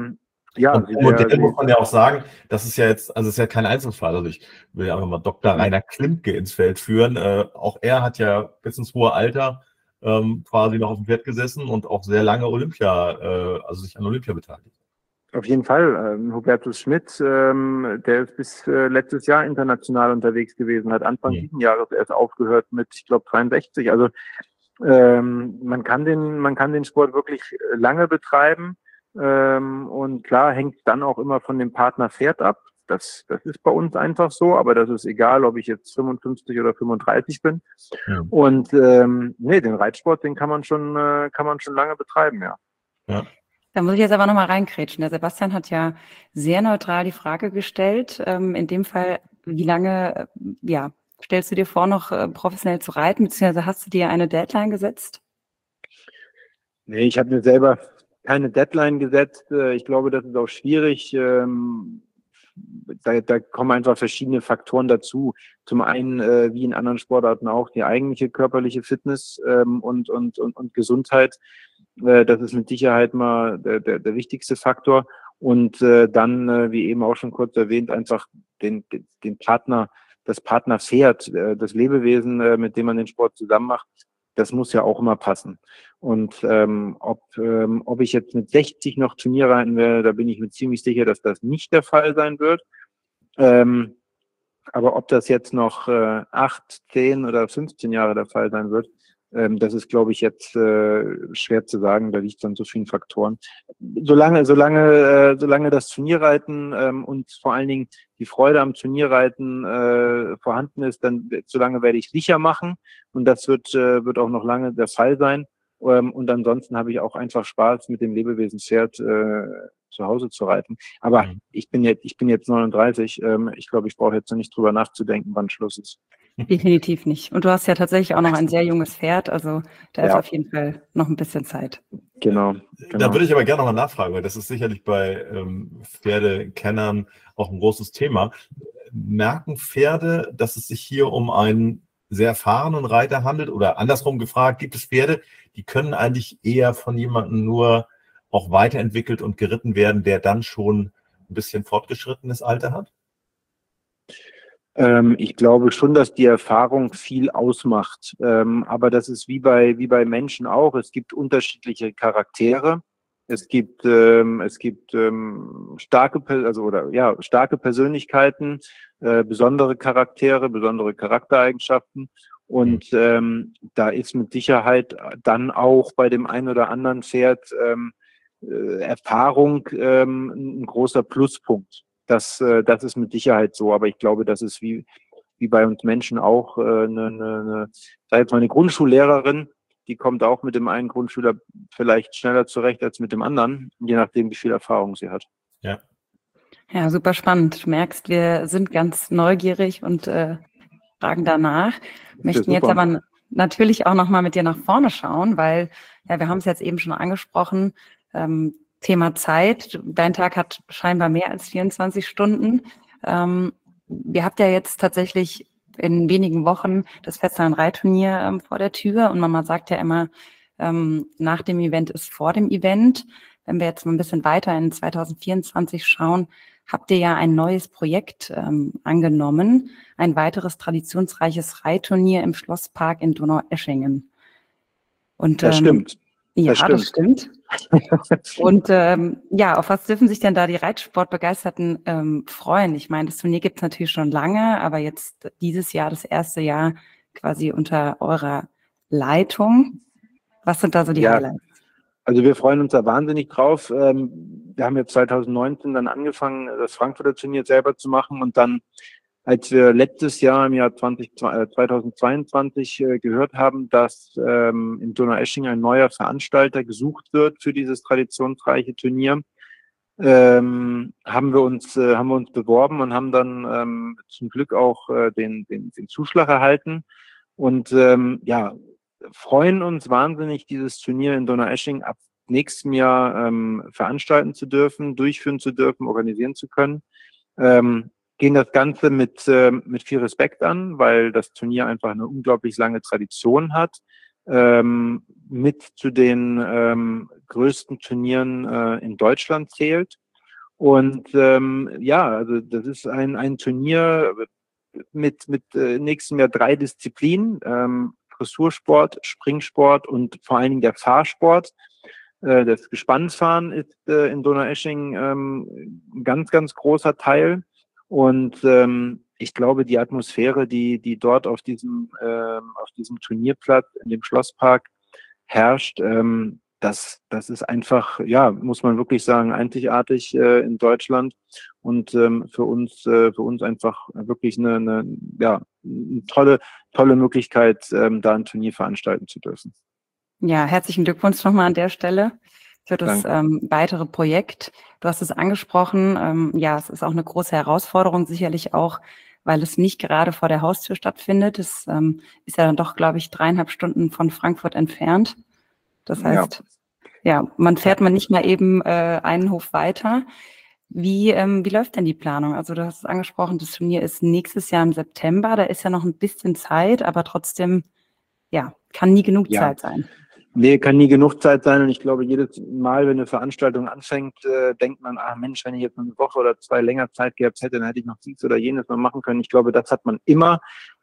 Modell muss man ja auch sagen, das ist ja jetzt, also es ist ja kein Einzelfall. Also ich will ja einfach mal Dr. Rainer Klimke ins Feld führen. Auch er hat ja bis ins hohe Alter quasi noch auf dem Pferd gesessen und auch sehr lange sich an Olympia beteiligt. Auf jeden Fall. Hubertus Schmidt, der ist bis letztes Jahr international unterwegs gewesen, hat Anfang dieses Jahres erst aufgehört mit, ich glaube, 63. Also man kann den Sport wirklich lange betreiben. Und klar hängt es dann auch immer von dem Partner Pferd ab. Das ist bei uns einfach so, aber das ist egal, ob ich jetzt 55 oder 35 bin. Ja. Und den Reitsport, den kann man schon lange betreiben, ja. Da muss ich jetzt aber nochmal reinkrätschen. Der Sebastian hat ja sehr neutral die Frage gestellt. In dem Fall, wie lange stellst du dir vor, noch professionell zu reiten, beziehungsweise hast du dir eine Deadline gesetzt? Nee, ich habe mir selber keine Deadline gesetzt. Ich glaube, das ist auch schwierig. Da kommen einfach verschiedene Faktoren dazu. Zum einen, wie in anderen Sportarten auch, die eigentliche körperliche Fitness und Gesundheit. Das ist mit Sicherheit mal der wichtigste Faktor. Und dann, wie eben auch schon kurz erwähnt, einfach den Partner, das Partnerpferd, das Lebewesen, mit dem man den Sport zusammen macht. Das muss ja auch immer passen. Und ob ich jetzt mit 60 noch Turnier reiten werde, da bin ich mir ziemlich sicher, dass das nicht der Fall sein wird. Aber ob das jetzt noch 8, 10 oder 15 Jahre der Fall sein wird, das ist, glaube ich, jetzt schwer zu sagen. Da liegt dann so vielen Faktoren. Solange das Turnierreiten und vor allen Dingen die Freude am Turnierreiten vorhanden ist, dann solange werde ich sicher machen. Und das wird auch noch lange der Fall sein. Und ansonsten habe ich auch einfach Spaß, mit dem Lebewesen-Pferd zu Hause zu reiten. Aber ich bin jetzt 39. Ich glaube, ich brauche jetzt noch nicht drüber nachzudenken, wann Schluss ist. Definitiv nicht. Und du hast ja tatsächlich auch noch ein sehr junges Pferd, also da ist auf jeden Fall noch ein bisschen Zeit. Genau. Da würde ich aber gerne nochmal nachfragen, weil das ist sicherlich bei Pferdekennern auch ein großes Thema. Merken Pferde, dass es sich hier um einen sehr erfahrenen Reiter handelt? Oder andersrum gefragt, gibt es Pferde, die können eigentlich eher von jemandem nur auch weiterentwickelt und geritten werden, der dann schon ein bisschen fortgeschrittenes Alter hat? Ich glaube schon, dass die Erfahrung viel ausmacht. Aber das ist wie bei Menschen auch. Es gibt unterschiedliche Charaktere. Es gibt starke Persönlichkeiten, besondere Charaktere, besondere Charaktereigenschaften. Und da ist mit Sicherheit dann auch bei dem einen oder anderen Pferd Erfahrung ein großer Pluspunkt. Das ist mit Sicherheit so, aber ich glaube, das ist wie bei uns Menschen auch eine Grundschullehrerin, die kommt auch mit dem einen Grundschüler vielleicht schneller zurecht als mit dem anderen, je nachdem, wie viel Erfahrung sie hat. Ja. Ja, super spannend. Du merkst, wir sind ganz neugierig und fragen danach. Möchten jetzt aber natürlich auch nochmal mit dir nach vorne schauen, weil ja, wir haben es jetzt eben schon angesprochen, Thema Zeit. Dein Tag hat scheinbar mehr als 24 Stunden. Ihr habt ja jetzt tatsächlich in wenigen Wochen das Festland-Reitturnier vor der Tür und Mama sagt ja immer, nach dem Event ist vor dem Event. Wenn wir jetzt mal ein bisschen weiter in 2024 schauen, habt ihr ja ein neues Projekt angenommen, ein weiteres traditionsreiches Reitturnier im Schlosspark in Donaueschingen. Und, das stimmt. Ja, das stimmt. Und ja, auf was dürfen sich denn da die Reitsportbegeisterten freuen? Ich meine, das Turnier gibt es natürlich schon lange, aber jetzt dieses Jahr, das erste Jahr quasi unter eurer Leitung. Was sind da so die Highlights? Also wir freuen uns da wahnsinnig drauf. Wir haben jetzt 2019 dann angefangen, das Frankfurter Turnier selber zu machen und dann, als wir letztes Jahr im Jahr 2022 gehört haben, dass in Donaueschingen ein neuer Veranstalter gesucht wird für dieses traditionsreiche Turnier, haben wir uns beworben und haben dann zum Glück auch den Zuschlag erhalten und freuen uns wahnsinnig, dieses Turnier in Donaueschingen ab nächstem Jahr veranstalten zu dürfen, durchführen zu dürfen, organisieren zu können. Gehen das Ganze mit viel Respekt an, weil das Turnier einfach eine unglaublich lange Tradition hat, mit zu den größten Turnieren in Deutschland zählt. Und also das ist ein Turnier mit nächstem Jahr 3 Disziplinen, Dressursport, Springsport und vor allen Dingen der Fahrsport. Das Gespannsfahren ist in Donaueschingen ein ganz, ganz großer Teil. Und ich glaube, die Atmosphäre, die dort auf diesem Turnierplatz in dem Schlosspark herrscht, das ist einfach, ja, muss man wirklich sagen, einzigartig in Deutschland und für uns einfach wirklich eine tolle Möglichkeit, da ein Turnier veranstalten zu dürfen. Ja, herzlichen Glückwunsch nochmal an der Stelle für das weitere Projekt. Du hast es angesprochen. Ja, es ist auch eine große Herausforderung, sicherlich auch, weil es nicht gerade vor der Haustür stattfindet. Es ist ja dann doch, glaube ich, 3,5 Stunden von Frankfurt entfernt. Das heißt, man fährt nicht mal eben einen Hof weiter. Wie läuft denn die Planung? Also du hast es angesprochen, das Turnier ist nächstes Jahr im September. Da ist ja noch ein bisschen Zeit, aber trotzdem, ja, kann nie genug Zeit sein. Nee, kann nie genug Zeit sein. Und ich glaube, jedes Mal, wenn eine Veranstaltung anfängt, denkt man, Mensch, wenn ich jetzt eine Woche oder 2 länger Zeit gehabt hätte, dann hätte ich noch dies oder jenes mal machen können. Ich glaube, das hat man immer.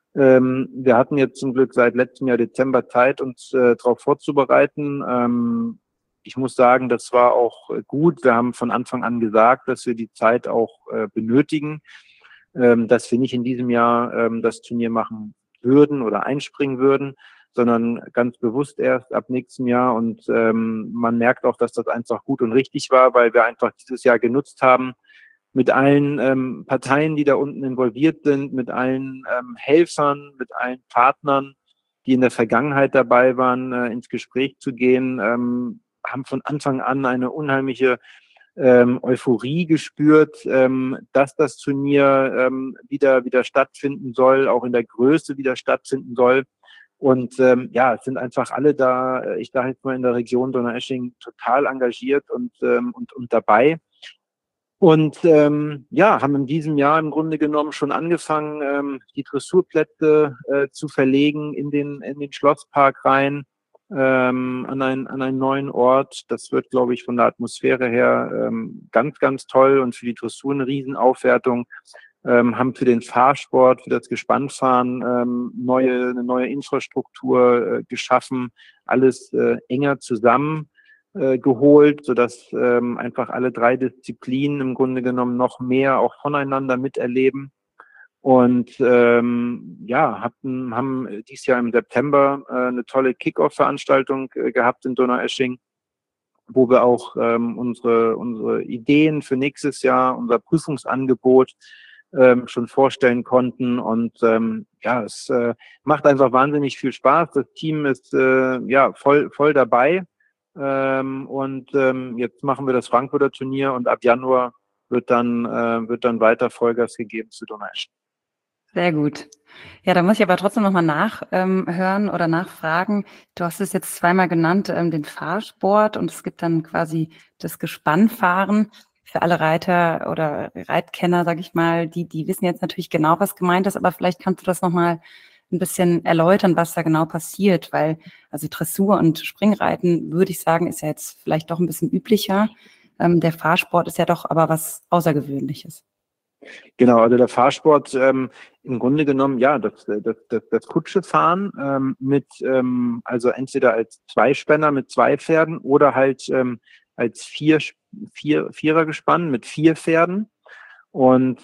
Wir hatten jetzt zum Glück seit letztem Jahr Dezember Zeit, uns darauf vorzubereiten. Ich muss sagen, das war auch gut. Wir haben von Anfang an gesagt, dass wir die Zeit auch benötigen, dass wir nicht in diesem Jahr das Turnier machen würden oder einspringen würden, sondern ganz bewusst erst ab nächstem Jahr. Und man merkt auch, dass das einfach gut und richtig war, weil wir einfach dieses Jahr genutzt haben, mit allen Parteien, die da unten involviert sind, mit allen Helfern, mit allen Partnern, die in der Vergangenheit dabei waren, ins Gespräch zu gehen, haben von Anfang an eine unheimliche Euphorie gespürt, dass das Turnier wieder stattfinden soll, auch in der Größe wieder stattfinden soll. Und es sind einfach alle da, ich sage jetzt mal in der Region Donaueschingen, total engagiert und dabei. Und haben in diesem Jahr im Grunde genommen schon angefangen, die Dressurplätze zu verlegen in den Schlosspark rein, an einen neuen Ort. Das wird, glaube ich, von der Atmosphäre her ganz, ganz toll und für die Dressur eine Riesenaufwertung. Haben für den Fahrsport, für das Gespannfahren eine neue Infrastruktur geschaffen, alles enger zusammen geholt, sodass einfach alle 3 Disziplinen im Grunde genommen noch mehr auch voneinander miterleben. Und haben dieses Jahr im September eine tolle Kick-Off-Veranstaltung gehabt in Donaueschingen, wo wir auch unsere Ideen für nächstes Jahr, unser Prüfungsangebot schon vorstellen konnten. Und es macht einfach wahnsinnig viel Spaß. Das Team ist voll dabei. Jetzt machen wir das Frankfurter Turnier und ab Januar wird dann weiter Vollgas gegeben zu Donaueschingen. Sehr gut. Ja, da muss ich aber trotzdem nochmal nachhören oder nachfragen. Du hast es jetzt zweimal genannt, den Fahrsport, und es gibt dann quasi das Gespannfahren. Für alle Reiter oder Reitkenner, sage ich mal, die wissen jetzt natürlich genau, was gemeint ist, aber vielleicht kannst du das nochmal ein bisschen erläutern, was da genau passiert, weil also Dressur und Springreiten, würde ich sagen, ist ja jetzt vielleicht doch ein bisschen üblicher. Der Fahrsport ist ja doch aber was Außergewöhnliches. Genau, also der Fahrsport im Grunde genommen, ja, das Kutschefahren also entweder als Zweispänner mit 2 Pferden oder halt als Vierergespann mit 4 Pferden. Und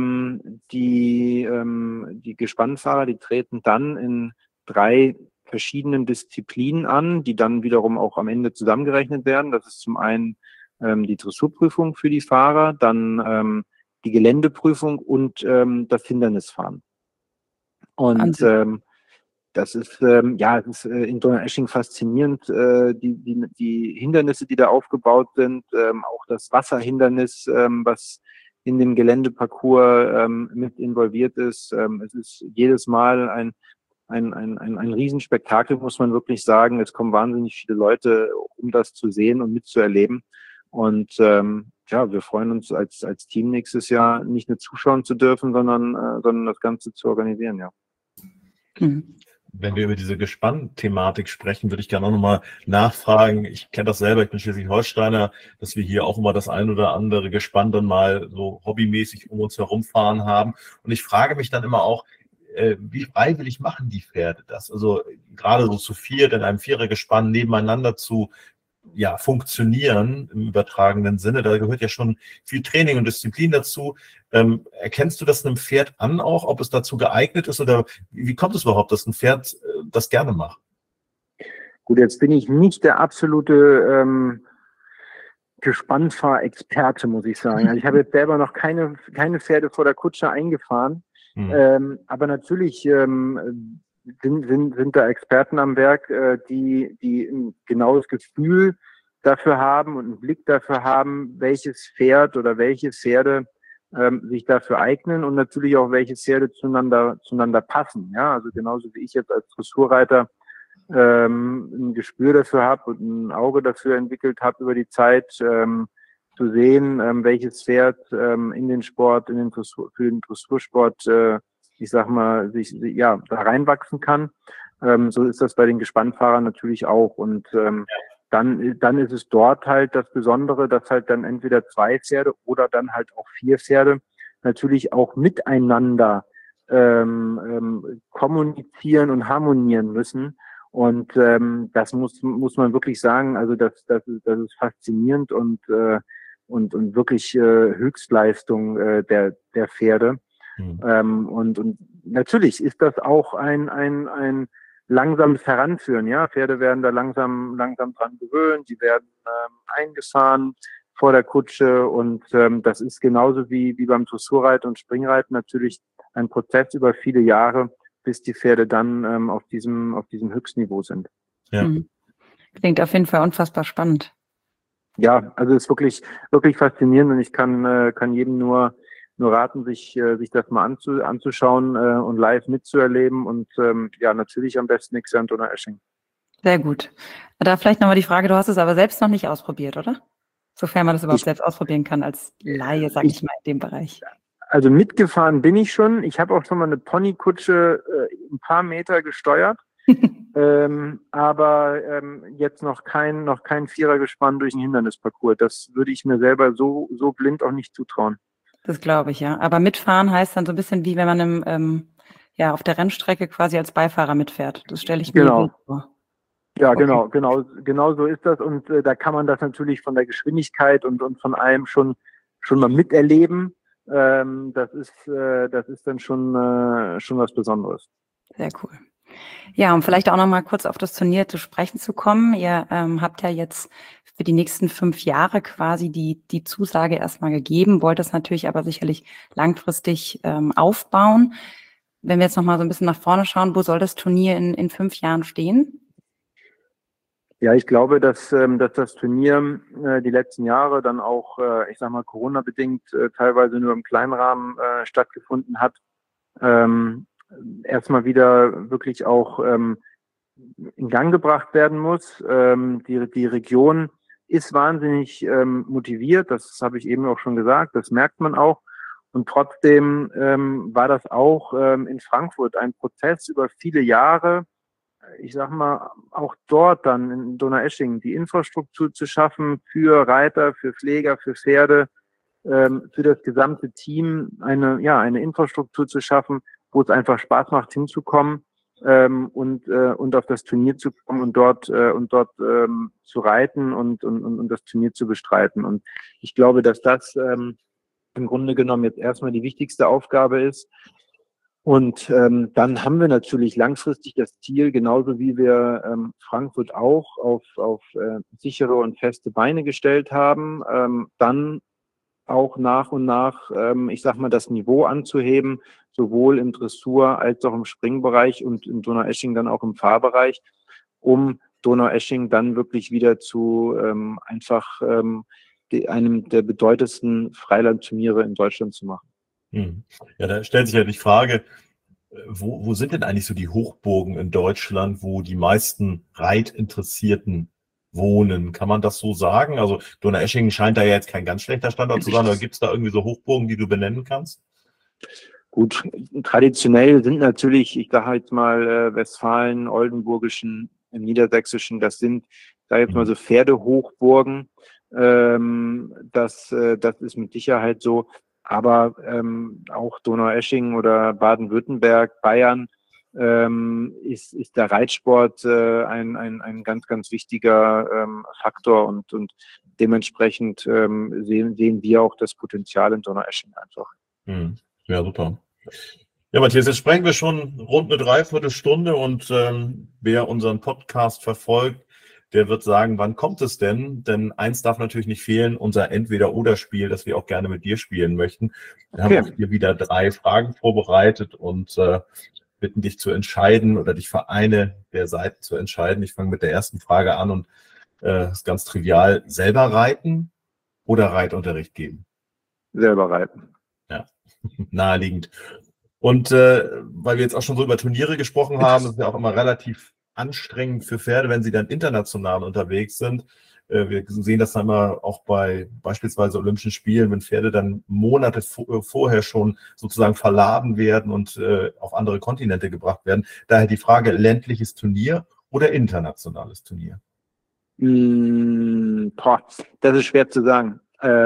die Gespannfahrer, die treten dann in 3 verschiedenen Disziplinen an, die dann wiederum auch am Ende zusammengerechnet werden. Das ist zum einen die Dressurprüfung für die Fahrer, dann die Geländeprüfung und das Hindernisfahren. Und das ist in Donaueschingen faszinierend, die Hindernisse, die da aufgebaut sind, auch das Wasserhindernis, was in dem Geländeparcours mit involviert ist. Es ist jedes Mal ein Riesenspektakel, muss man wirklich sagen. Es kommen wahnsinnig viele Leute, um das zu sehen und mitzuerleben. Und wir freuen uns als Team nächstes Jahr nicht nur zuschauen zu dürfen, sondern das Ganze zu organisieren, ja. Mhm. Wenn wir über diese Gespann-Thematik sprechen, würde ich gerne auch nochmal nachfragen. Ich kenne das selber, ich bin Schleswig-Holsteiner, dass wir hier auch immer das ein oder andere Gespann dann mal so hobbymäßig um uns herumfahren haben. Und ich frage mich dann immer auch, wie freiwillig machen die Pferde das? Also gerade so zu 4 in einem Vierergespann nebeneinander zu funktionieren im übertragenen Sinne. Da gehört ja schon viel Training und Disziplin dazu. Erkennst du das einem Pferd an auch, ob es dazu geeignet ist, oder wie kommt es überhaupt, dass ein Pferd das gerne macht? Gut, jetzt bin ich nicht der absolute Gespannfahrexperte, muss ich sagen. Also ich habe jetzt selber noch keine Pferde vor der Kutsche eingefahren. Aber natürlich sind da Experten am Werk, die ein genaues Gefühl dafür haben und einen Blick dafür haben, welches Pferd oder welche Pferde sich dafür eignen und natürlich auch welche Pferde zueinander passen. Ja, also genauso wie ich jetzt als Dressurreiter ein Gespür dafür habe und ein Auge dafür entwickelt habe über die Zeit, zu sehen, welches Pferd in den Sport, für den Dressursport ich sag mal, da reinwachsen kann. So ist das bei den Gespannfahrern natürlich auch. Und dann ist es dort halt das Besondere, dass halt dann entweder 2 Pferde oder dann halt auch 4 Pferde natürlich auch miteinander kommunizieren und harmonieren müssen. Und das muss man wirklich sagen. Also das ist faszinierend und wirklich Höchstleistung der Pferde. Und natürlich ist das auch ein langsames Heranführen. Ja, Pferde werden da langsam dran gewöhnt, die werden eingefahren vor der Kutsche und das ist genauso wie beim Dressurreiten und Springreiten natürlich ein Prozess über viele Jahre, bis die Pferde dann auf diesem Höchstniveau sind. Ja. Klingt auf jeden Fall unfassbar spannend. Ja, also es ist wirklich faszinierend und ich kann jedem nur raten, sich das mal anzuschauen und live mitzuerleben und natürlich am besten nächstes Jahr in Donaueschingen. Sehr gut. Da vielleicht nochmal die Frage, du hast es aber selbst noch nicht ausprobiert, oder? Sofern man das überhaupt selbst ausprobieren kann als Laie, sage ich mal, in dem Bereich. Also mitgefahren bin ich schon. Ich habe auch schon mal eine Ponykutsche ein paar Meter gesteuert, aber jetzt noch kein Vierergespann durch ein Hindernisparcours. Das würde ich mir selber so blind auch nicht zutrauen. Das glaube ich, ja. Aber mitfahren heißt dann so ein bisschen wie, wenn man auf der Rennstrecke quasi als Beifahrer mitfährt. Das stelle ich mir vor. Ja, okay. genau so ist das. Und da kann man das natürlich von der Geschwindigkeit und von allem schon mal miterleben. Das ist dann schon was Besonderes. Sehr cool. Ja, um vielleicht auch noch mal kurz auf das Turnier zu sprechen zu kommen. Ihr habt ja jetzt für die nächsten 5 Jahre quasi die Zusage erstmal gegeben, wollt es natürlich aber sicherlich langfristig aufbauen. Wenn wir jetzt nochmal so ein bisschen nach vorne schauen, wo soll das Turnier in 5 Jahren stehen? Ja, ich glaube, dass das Turnier die letzten Jahre dann auch, ich sag mal, Corona-bedingt teilweise nur im kleinen Rahmen stattgefunden hat. Erstmal wieder wirklich auch in Gang gebracht werden muss. Die Region ist wahnsinnig motiviert, das habe ich eben auch schon gesagt, das merkt man auch. Und trotzdem war das auch in Frankfurt ein Prozess über viele Jahre, ich sag mal, auch dort dann in Donaueschingen die Infrastruktur zu schaffen für Reiter, für Pfleger, für Pferde, für das gesamte Team eine Infrastruktur zu schaffen, wo es einfach Spaß macht, hinzukommen und auf das Turnier zu kommen und dort zu reiten und das Turnier zu bestreiten. Und ich glaube, dass das im Grunde genommen jetzt erstmal die wichtigste Aufgabe ist. Und dann haben wir natürlich langfristig das Ziel, genauso wie wir Frankfurt auch auf sichere und feste Beine gestellt haben, dann auch nach und nach, ich sag mal, das Niveau anzuheben, sowohl im Dressur als auch im Springbereich und in Donaueschingen dann auch im Fahrbereich, um Donaueschingen dann wirklich wieder zu einem der bedeutendsten Freilandturniere in Deutschland zu machen. Ja, da stellt sich ja die Frage, wo sind denn eigentlich so die Hochburgen in Deutschland, wo die meisten Reitinteressierten wohnen? Kann man das so sagen? Also Donaueschingen scheint da ja jetzt kein ganz schlechter Standort zu sein, aber gibt es da irgendwie so Hochburgen, die du benennen kannst? Gut, traditionell sind natürlich, ich sage jetzt mal Westfalen, Oldenburgischen, Niedersächsischen, das sind, sage jetzt mal so Pferdehochburgen. Das ist mit Sicherheit so. Aber auch Donaueschingen oder Baden-Württemberg, Bayern ist der Reitsport ein ganz, ganz wichtiger Faktor und dementsprechend sehen wir auch das Potenzial in Donaueschingen einfach. Ja, super. Ja, Matthias, jetzt sprechen wir schon rund eine Dreiviertelstunde und wer unseren Podcast verfolgt, der wird sagen, wann kommt es denn? Denn eins darf natürlich nicht fehlen, unser Entweder-Oder-Spiel, das wir auch gerne mit dir spielen möchten. Wir haben auch hier wieder 3 Fragen vorbereitet und bitten dich zu entscheiden oder dich für eine der Seiten zu entscheiden. Ich fange mit der ersten Frage an und ist ganz trivial. Selber reiten oder Reitunterricht geben? Selber reiten. Ja, naheliegend. Und weil wir jetzt auch schon so über Turniere gesprochen haben, ist ja auch immer relativ anstrengend für Pferde, wenn sie dann international unterwegs sind. Wir sehen das dann immer auch bei beispielsweise Olympischen Spielen, wenn Pferde dann Monate vorher schon sozusagen verladen werden und auf andere Kontinente gebracht werden. Daher die Frage, ländliches Turnier oder internationales Turnier? Das ist schwer zu sagen.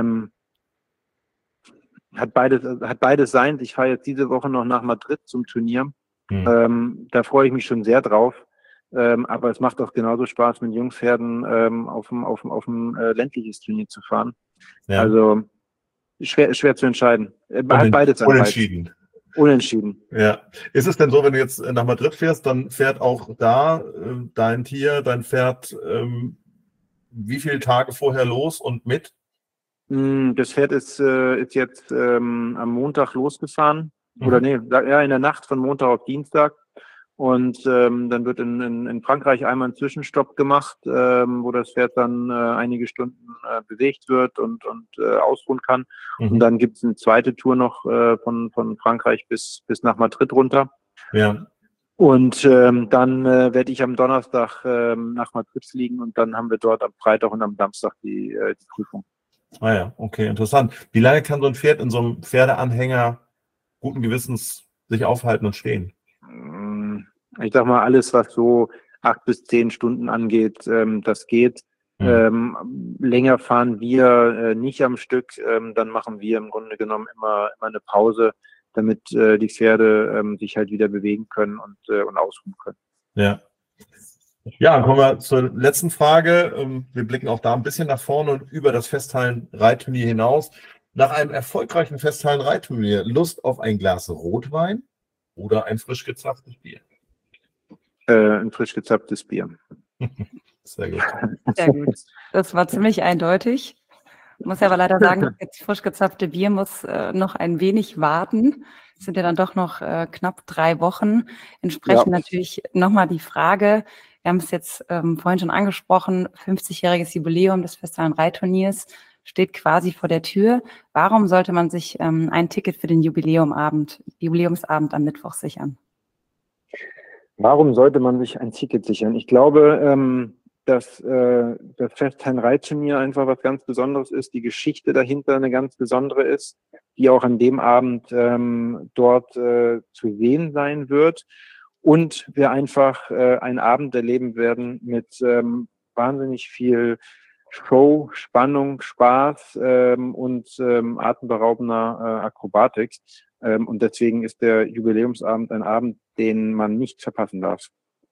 Hat beides seins. Ich fahre jetzt diese Woche noch nach Madrid zum Turnier. Da freue ich mich schon sehr drauf. Aber es macht auch genauso Spaß, mit Jungpferden auf ein ländliches Turnier zu fahren. Ja. Also schwer zu entscheiden. Beides unentschieden. Unentschieden. Ja. Ist es denn so, wenn du jetzt nach Madrid fährst, dann fährt auch da dein Pferd wie viele Tage vorher los und mit? Das Pferd ist jetzt am Montag losgefahren. Oder in der Nacht von Montag auf Dienstag. Und dann wird in Frankreich einmal ein Zwischenstopp gemacht, wo das Pferd dann einige Stunden bewegt wird und ausruhen kann. Und dann gibt es eine zweite Tour noch von Frankreich bis nach Madrid runter. Ja. Und dann werde ich am Donnerstag nach Madrid fliegen und dann haben wir dort am Freitag und am Samstag die Prüfung. Ah ja, okay, interessant. Wie lange kann so ein Pferd in so einem Pferdeanhänger guten Gewissens sich aufhalten und stehen? Ich sag mal, alles, was so 8 bis 10 Stunden angeht, das geht. Länger fahren wir nicht am Stück. Dann machen wir im Grunde genommen immer eine Pause, damit die Pferde sich halt wieder bewegen können und ausruhen können. Ja. Ja, dann kommen wir zur letzten Frage. Wir blicken auch da ein bisschen nach vorne und über das Festhallen-Reitturnier hinaus. Nach einem erfolgreichen Festhallen-Reitturnier Lust auf ein Glas Rotwein oder ein frisch gezapftes Bier? Ein frisch gezapftes Bier. Sehr gut. Sehr gut. Das war ziemlich eindeutig. Ich muss ja aber leider sagen, das jetzt frisch gezapfte Bier muss noch ein wenig warten. Es sind ja dann doch noch knapp 3 Wochen. Entsprechend natürlich nochmal die Frage, wir haben es jetzt vorhin schon angesprochen, 50-jähriges Jubiläum des Festhallen-Reitturniers steht quasi vor der Tür. Warum sollte man sich ein Ticket für den Jubiläumsabend am Mittwoch sichern? Warum sollte man sich ein Ticket sichern? Ich glaube, dass das Festhallen-Reitturnier einfach was ganz Besonderes ist, die Geschichte dahinter eine ganz besondere ist, die auch an dem Abend dort zu sehen sein wird. Und wir einfach einen Abend erleben werden mit wahnsinnig viel Show, Spannung, Spaß und atemberaubender Akrobatik. Und deswegen ist der Jubiläumsabend ein Abend, den man nicht verpassen darf.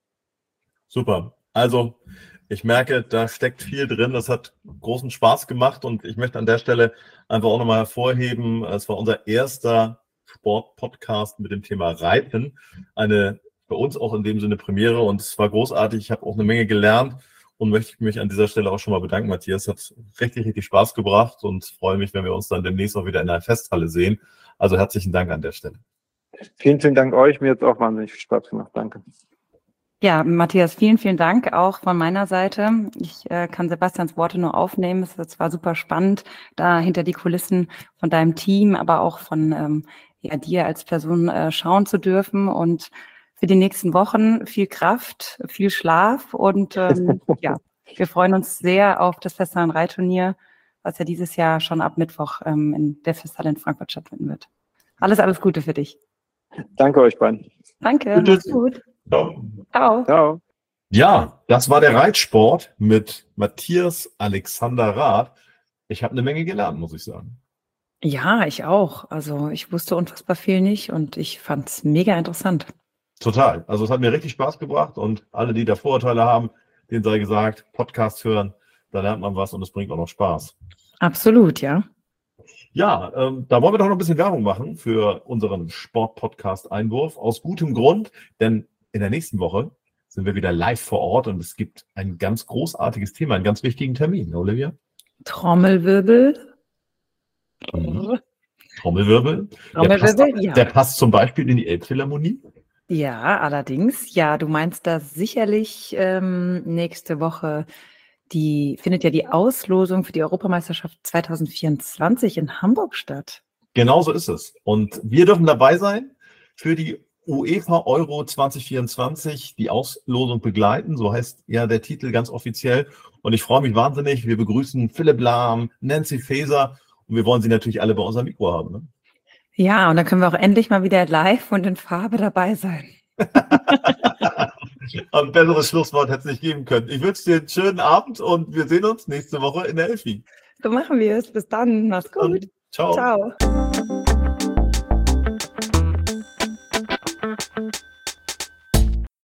Super. Also ich merke, da steckt viel drin. Das hat großen Spaß gemacht und ich möchte an der Stelle einfach auch nochmal hervorheben, es war unser erster Sport-Podcast mit dem Thema Reiten. Eine für uns auch in dem Sinne Premiere und es war großartig. Ich habe auch eine Menge gelernt und möchte mich an dieser Stelle auch schon mal bedanken, Matthias. Hat richtig, richtig Spaß gebracht und freue mich, wenn wir uns dann demnächst auch wieder in der Festhalle sehen. Also herzlichen Dank an der Stelle. Vielen, vielen Dank euch. Mir hat es auch wahnsinnig viel Spaß gemacht. Danke. Ja, Matthias, vielen, vielen Dank auch von meiner Seite. Ich kann Sebastians Worte nur aufnehmen. Es war super spannend, da hinter die Kulissen von deinem Team, aber auch von dir als Person schauen zu dürfen. Und für die nächsten Wochen viel Kraft, viel Schlaf und wir freuen uns sehr auf das Festhallen-Reitturnier, was ja dieses Jahr schon ab Mittwoch in der Festhalle in Frankfurt stattfinden wird. Alles Gute für dich. Danke euch beiden. Danke, mach's gut. Ciao. Ciao. Ciao. Ja, das war der Reitsport mit Matthias Alexander Rath. Ich habe eine Menge gelernt, muss ich sagen. Ja, ich auch. Also ich wusste unfassbar viel nicht und ich fand es mega interessant. Total. Also es hat mir richtig Spaß gebracht und alle, die da Vorurteile haben, denen sei gesagt, Podcast hören, da lernt man was und es bringt auch noch Spaß. Absolut, ja. Ja, da wollen wir doch noch ein bisschen Werbung machen für unseren Sport-Podcast-Einwurf. Aus gutem Grund, denn in der nächsten Woche sind wir wieder live vor Ort und es gibt ein ganz großartiges Thema, einen ganz wichtigen Termin, Olivia? Trommelwirbel. Trommelwirbel. Ja. Der passt zum Beispiel in die Elbphilharmonie. Ja, allerdings. Ja, du meinst da sicherlich nächste Woche findet ja die Auslosung für die Europameisterschaft 2024 in Hamburg statt. Genau so ist es. Und wir dürfen dabei sein für die UEFA Euro 2024, die Auslosung begleiten. So heißt ja der Titel ganz offiziell. Und ich freue mich wahnsinnig. Wir begrüßen Philipp Lahm, Nancy Faeser und wir wollen sie natürlich alle bei unserem Mikro haben. Ne? Ja, und dann können wir auch endlich mal wieder live und in Farbe dabei sein. Ein besseres Schlusswort hätte es nicht geben können. Ich wünsche dir einen schönen Abend und wir sehen uns nächste Woche in der Elfi. So machen wir es. Bis dann. Mach's gut. Ciao. Ciao.